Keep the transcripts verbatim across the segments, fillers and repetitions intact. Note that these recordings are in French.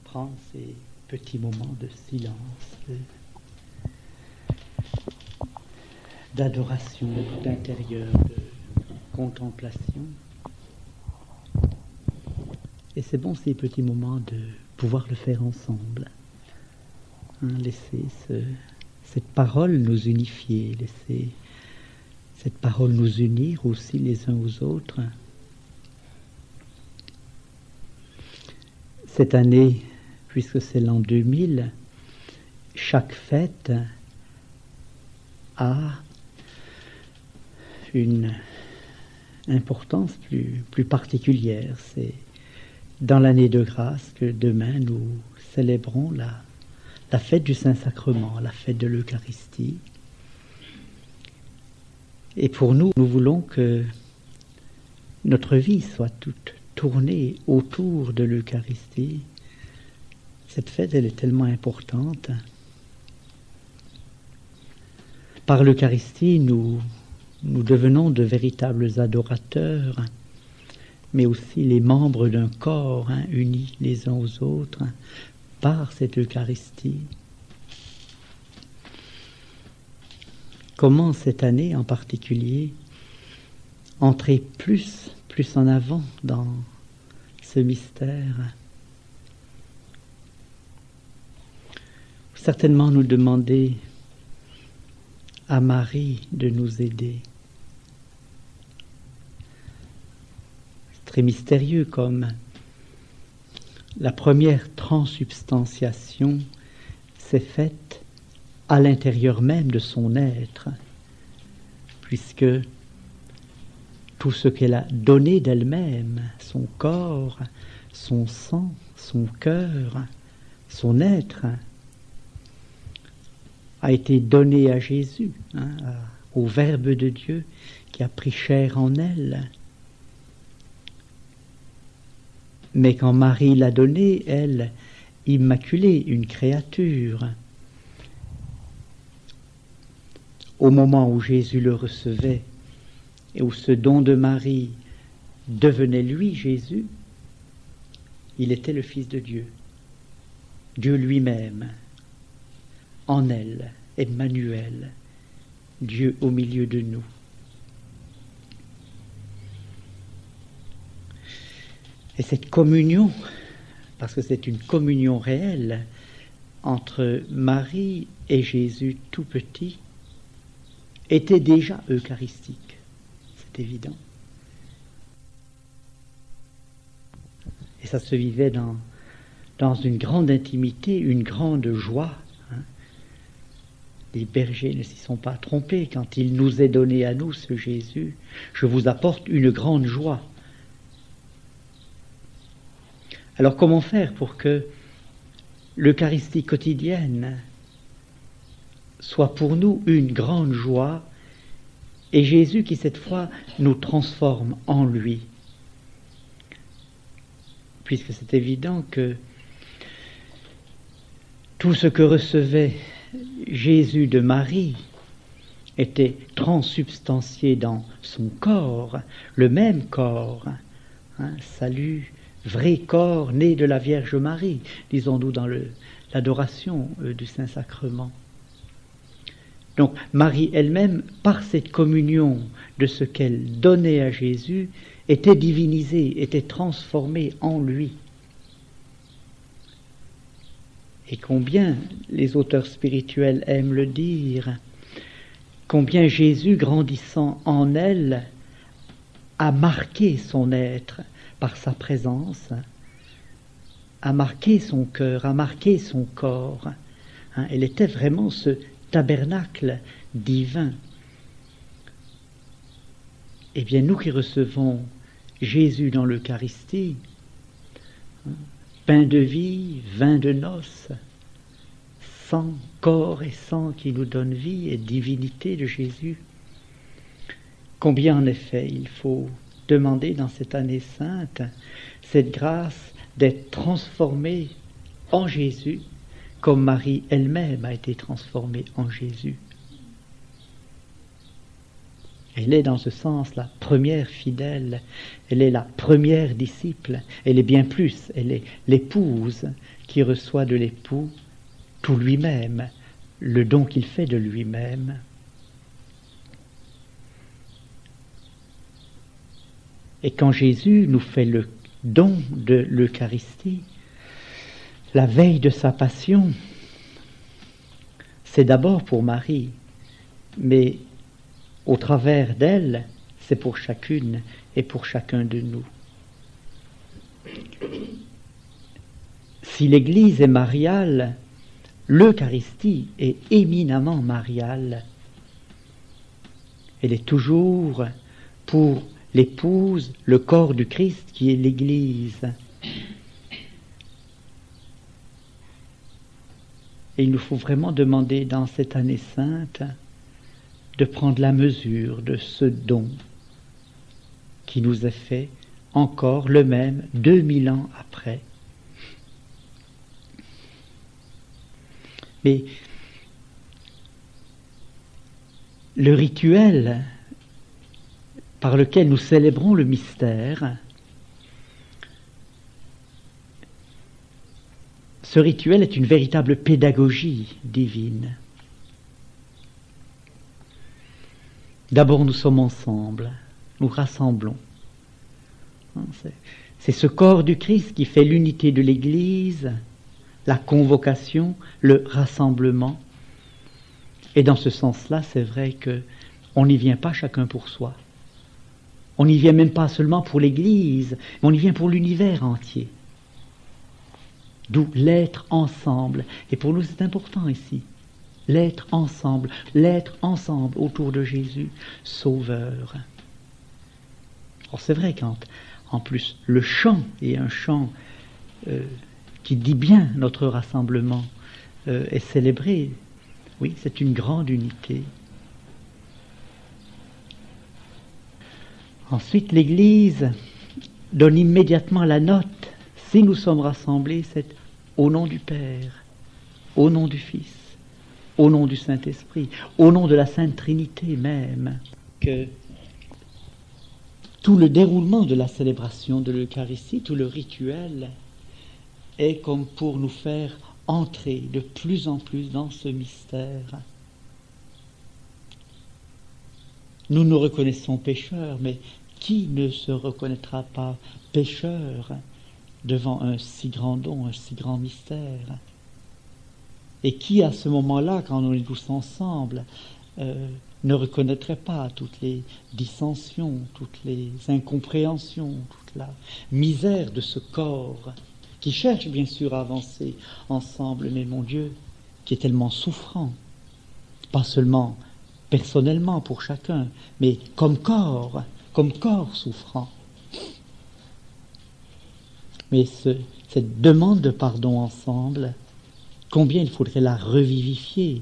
prendre ces petits moments de silence, de, d'adoration, d'intérieur, de contemplation. Et c'est bon ces petits moments de pouvoir le faire ensemble. Hein, laisser ce, cette parole nous unifier, laisser cette parole nous unir aussi les uns aux autres. Cette année, puisque c'est l'an deux mille, chaque fête a une importance plus, plus particulière. C'est dans l'année de grâce que demain nous célébrons la, la fête du Saint-Sacrement, la fête de l'Eucharistie. Et pour nous, nous voulons que notre vie soit toute tournée autour de l'Eucharistie. Cette fête, elle est tellement importante. Par l'Eucharistie, nous, nous devenons de véritables adorateurs, mais aussi les membres d'un corps, hein, unis les uns aux autres, hein, par cette Eucharistie. Comment cette année en particulier entrer plus, plus en avant dans ce mystère? Certainement nous demander à Marie de nous aider. C'est très mystérieux comme la première transsubstantiation s'est faite à l'intérieur même de son être, puisque tout ce qu'elle a donné d'elle-même, son corps, son sang, son cœur, son être, a été donné à Jésus, hein, au Verbe de Dieu qui a pris chair en elle. Mais quand Marie l'a donné, elle, immaculée, une créature, au moment où Jésus le recevait et où ce don de Marie devenait lui, Jésus, il était le Fils de Dieu, Dieu lui-même, en elle, Emmanuel, Dieu au milieu de nous. Et cette communion, parce que c'est une communion réelle entre Marie et Jésus tout petit, était déjà eucharistique, c'est évident. Et ça se vivait dans, dans une grande intimité, une grande joie. Hein. Les bergers ne s'y sont pas trompés quand il nous est donné à nous, ce Jésus. Je vous apporte une grande joie. Alors comment faire pour que l'Eucharistie quotidienne soit pour nous une grande joie, et Jésus qui cette fois nous transforme en lui? Puisque c'est évident que tout ce que recevait Jésus de Marie était transsubstantié dans son corps, le même corps, hein, salut, vrai corps né de la Vierge Marie, disons-nous dans le, l'adoration euh, du Saint-Sacrement. Donc Marie elle-même, par cette communion de ce qu'elle donnait à Jésus, était divinisée, était transformée en lui. Et combien les auteurs spirituels aiment le dire, combien Jésus, grandissant en elle, a marqué son être par sa présence, a marqué son cœur, a marqué son corps. Hein, elle était vraiment ce tabernacle divin. Eh bien, nous qui recevons Jésus dans l'Eucharistie, hein, pain de vie, vin de noces, sang, corps et sang qui nous donne vie et divinité de Jésus. Combien en effet il faut demander dans cette année sainte cette grâce d'être transformé en Jésus, comme Marie elle-même a été transformée en Jésus. Elle est dans ce sens la première fidèle, elle est la première disciple, elle est bien plus, elle est l'épouse qui reçoit de l'époux tout lui-même, le don qu'il fait de lui-même. Et quand Jésus nous fait le don de l'Eucharistie, la veille de sa passion, c'est d'abord pour Marie, mais au travers d'elle, c'est pour chacune et pour chacun de nous. Si l'Église est mariale, l'Eucharistie est éminemment mariale. Elle est toujours pour l'épouse, le corps du Christ qui est l'Église. Et il nous faut vraiment demander dans cette année sainte de prendre la mesure de ce don qui nous est fait encore le même deux mille ans après. Mais le rituel par lequel nous célébrons le mystère, ce rituel est une véritable pédagogie divine. D'abord, nous sommes ensemble, nous rassemblons. C'est, c'est ce corps du Christ qui fait l'unité de l'Église, la convocation, le rassemblement. Et dans ce sens-là, c'est vrai qu'on n'y vient pas chacun pour soi. On n'y vient même pas seulement pour l'Église, mais on y vient pour l'univers entier. D'où l'être ensemble. Et pour nous, c'est important ici. L'être ensemble, l'être ensemble autour de Jésus, Sauveur. Alors c'est vrai quand, en plus, le chant est un chant euh, qui dit bien notre rassemblement, euh, est célébré. Oui, c'est une grande unité. Ensuite, l'Église donne immédiatement la note. Si nous sommes rassemblés, c'est au nom du Père, au nom du Fils, au nom du Saint-Esprit, au nom de la Sainte Trinité même, que tout le déroulement de la célébration de l'Eucharistie, tout le rituel, est comme pour nous faire entrer de plus en plus dans ce mystère. Nous nous reconnaissons pécheurs, mais qui ne se reconnaîtra pas pécheur devant un si grand don, un si grand mystère? Et qui, à ce moment-là, quand on est tous ensemble, euh, ne reconnaîtrait pas toutes les dissensions, toutes les incompréhensions, toute la misère de ce corps qui cherche bien sûr à avancer ensemble, mais mon Dieu, qui est tellement souffrant, pas seulement personnellement pour chacun, mais comme corps, comme corps souffrant. Mais ce, cette demande de pardon ensemble, combien il faudrait la revivifier.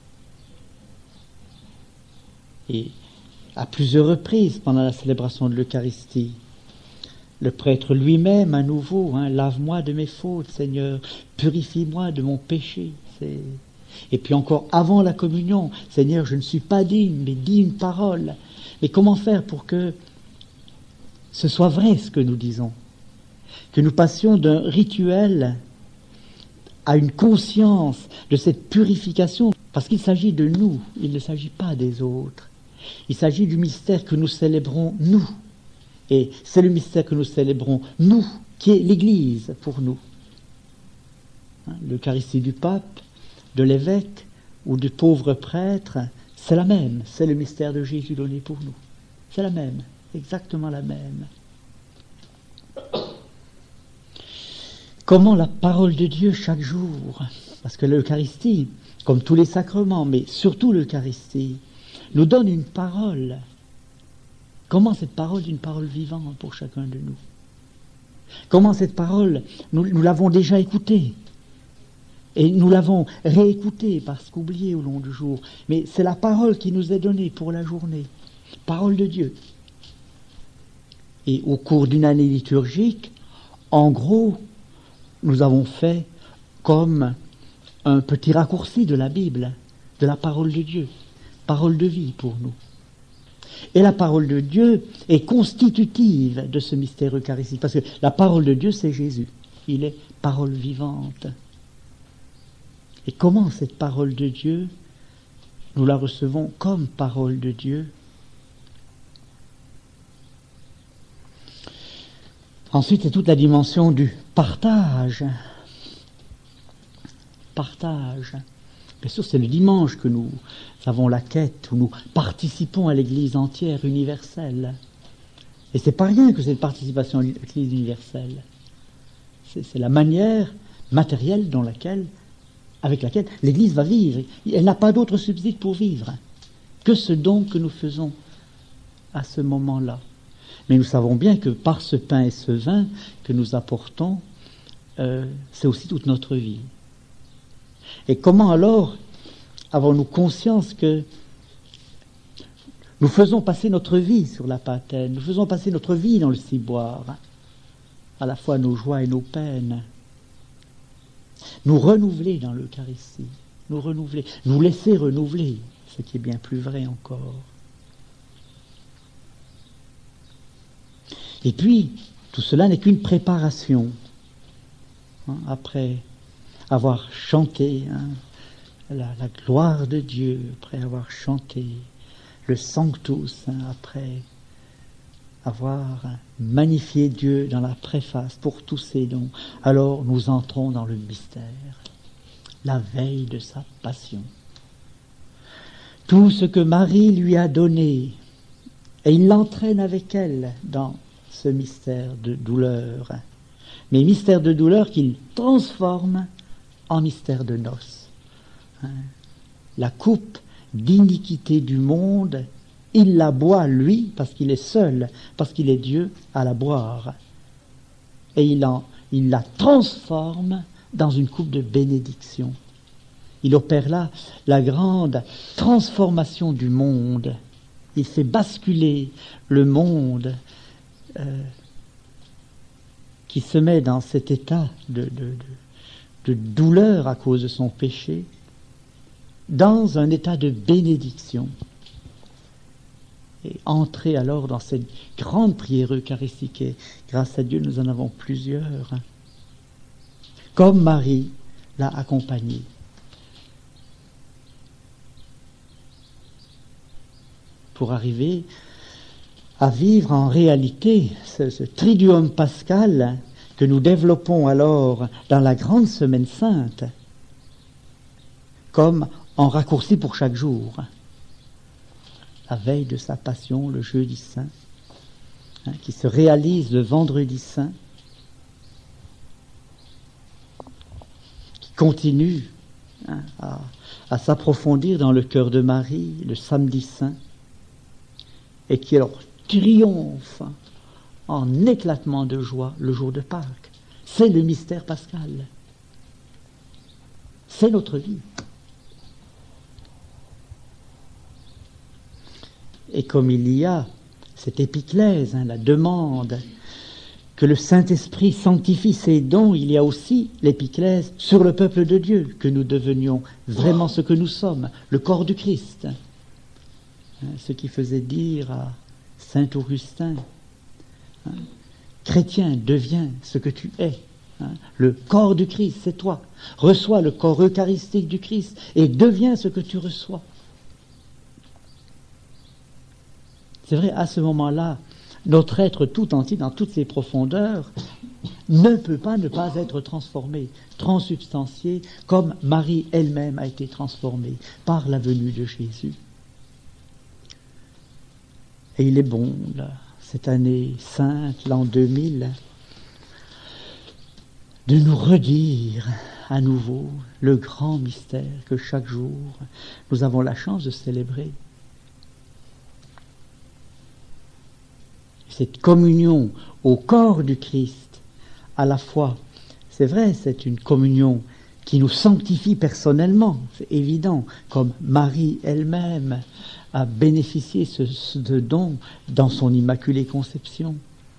Et à plusieurs reprises pendant la célébration de l'Eucharistie, le prêtre lui-même à nouveau, hein, lave-moi de mes fautes, Seigneur, purifie-moi de mon péché. C'est... Et puis encore avant la communion, Seigneur, je ne suis pas digne, mais dis une parole. Mais comment faire pour que ce soit vrai ce que nous disons? Que nous passions d'un rituel à une conscience de cette purification, parce qu'il s'agit de nous, il ne s'agit pas des autres. Il s'agit du mystère que nous célébrons, nous. Et c'est le mystère que nous célébrons, nous, qui est l'Église pour nous. Hein, l'Eucharistie du pape, de l'évêque ou du pauvre prêtre, c'est la même. C'est le mystère de Jésus donné pour nous. C'est la même, exactement la même. Comment la parole de Dieu chaque jour, parce que l'Eucharistie, comme tous les sacrements, mais surtout l'Eucharistie, nous donne une parole. Comment cette parole est une parole vivante pour chacun de nous? Comment cette parole, nous, nous l'avons déjà écoutée, et nous l'avons réécoutée parce qu'oubliée au long du jour, mais c'est la parole qui nous est donnée pour la journée, parole de Dieu. Et au cours d'une année liturgique, en gros, nous avons fait comme un petit raccourci de la Bible, de la parole de Dieu, parole de vie pour nous. Et la parole de Dieu est constitutive de ce mystère eucharistique, parce que la parole de Dieu, c'est Jésus. il est parole vivante. Et comment cette parole de Dieu, nous la recevons comme parole de Dieu? Ensuite, c'est toute la dimension du partage. Partage. Bien sûr, c'est le dimanche que nous avons la quête, où nous participons à l'Église entière, universelle. Et c'est pas rien que cette participation à l'Église universelle. C'est, c'est la manière matérielle dans laquelle, avec laquelle l'Église va vivre. Elle n'a pas d'autre subside pour vivre que ce don que nous faisons à ce moment-là. Mais nous savons bien que par ce pain et ce vin que nous apportons, euh, c'est aussi toute notre vie. Et comment alors avons-nous conscience que nous faisons passer notre vie sur la patène, nous faisons passer notre vie dans le ciboire, à la fois nos joies et nos peines, nous renouveler dans l'Eucharistie, nous renouveler, nous laisser renouveler, ce qui est bien plus vrai encore. Et puis, tout cela n'est qu'une préparation. Hein, après avoir chanté hein, la, la gloire de Dieu, après avoir chanté le Sanctus, hein, après avoir hein, magnifié Dieu dans la préface pour tous ses dons, alors nous entrons dans le mystère, la veille de sa passion. Tout ce que Marie lui a donné, et il l'entraîne avec elle dans ce mystère de douleur, mais mystère de douleur qu'il transforme en mystère de noces. La coupe d'iniquité du monde, il la boit, lui, parce qu'il est seul, parce qu'il est Dieu, à la boire. Et il, en, il la transforme dans une coupe de bénédiction. Il opère là la grande transformation du monde. Il fait basculer le monde Euh, qui se met dans cet état de, de, de, de douleur à cause de son péché, dans un état de bénédiction. Et entrer alors dans cette grande prière eucharistique, et grâce à Dieu, nous en avons plusieurs, hein, comme Marie l'a accompagnée. Pour arriver à vivre en réalité ce, ce triduum pascal que nous développons alors dans la grande semaine sainte, comme en raccourci pour chaque jour. La veille de sa passion, le jeudi saint, hein, qui se réalise le vendredi saint, qui continue hein, à, à s'approfondir dans le cœur de Marie, le samedi saint, et qui alors triomphe en éclatement de joie le jour de Pâques. C'est le mystère pascal. C'est notre vie. Et comme il y a cette épiclèse, hein, la demande que le Saint-Esprit sanctifie ses dons, il y a aussi l'épiclèse sur le peuple de Dieu, que nous devenions vraiment ce que nous sommes, le corps du Christ. Hein, ce qui faisait dire à Saint Augustin, hein, chrétien, deviens ce que tu es. Hein, le corps du Christ, c'est toi. Reçois le corps eucharistique du Christ et deviens ce que tu reçois. C'est vrai, à ce moment-là, notre être tout entier, dans toutes ses profondeurs, ne peut pas ne pas être transformé, transsubstantié, comme Marie elle-même a été transformée par la venue de Jésus. Et il est bon, là, cette année sainte, l'an deux mille, de nous redire à nouveau le grand mystère que chaque jour nous avons la chance de célébrer. Cette communion au corps du Christ, à la fois, c'est vrai, c'est une communion qui nous sanctifie personnellement, c'est évident, comme Marie elle-même a bénéficié ce, ce don dans son Immaculée Conception.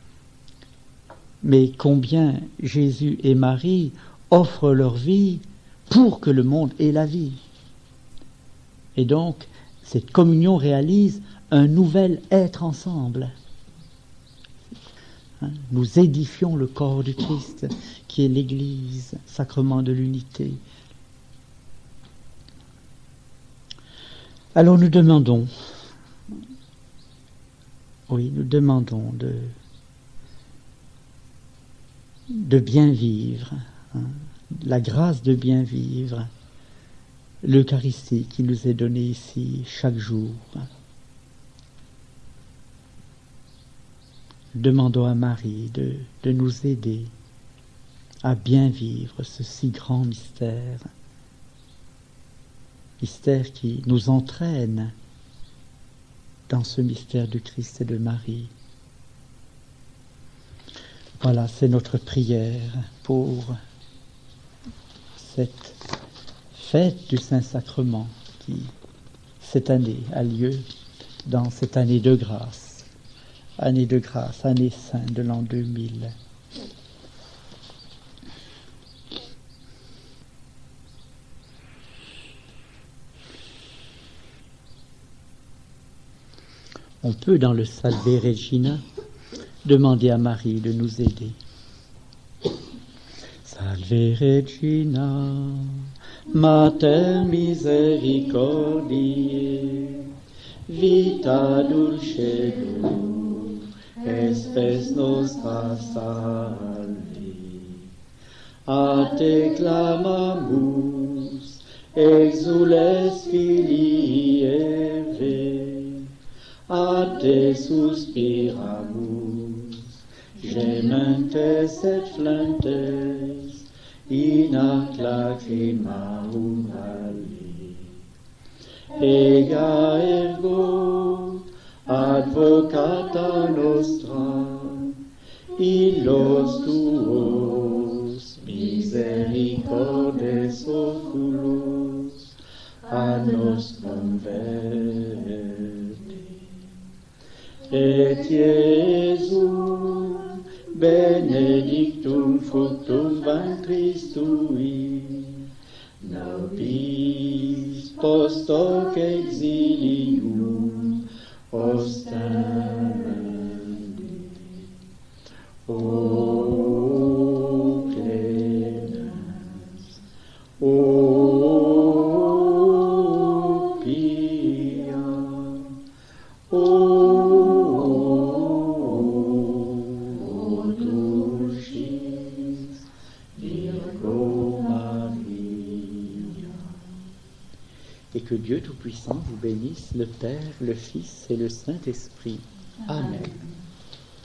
Mais combien Jésus et Marie offrent leur vie pour que le monde ait la vie. Et donc, cette communion réalise un nouvel être ensemble. Hein, nous édifions le corps du Christ, qui est l'Église, sacrement de l'unité. Alors nous demandons, oui, nous demandons de, de bien vivre, hein, la grâce de bien vivre, l'Eucharistie qui nous est donnée ici chaque jour. Demandons à Marie de, de nous aider à bien vivre ce si grand mystère, mystère qui nous entraîne dans ce mystère du Christ et de Marie. Voilà, c'est notre prière pour cette fête du Saint-Sacrement qui, cette année, a lieu dans cette année de grâce. Année de grâce, année sainte de l'an deux mille. On peut, dans le Salve Regina, demander à Marie de nous aider. Salve Regina, Mater misericordiae, vita dulcedo, espes nostra salve. A te clamamus, exules filii Eve, a te suspiramus, gementes et flentes, in ac lacrimarum vale. Ega ergo, advocata nostra, illos tuos misericordes oculos a nos converte. Et Iesum benedictum fructum ventris tui, nobis post hoc exilium ostende. O clemens, o pia, o dulcis Virgo Maria. Et que Dieu Tout-Puissant vous bénisse, le Père, le Fils et le Saint-Esprit. Amen.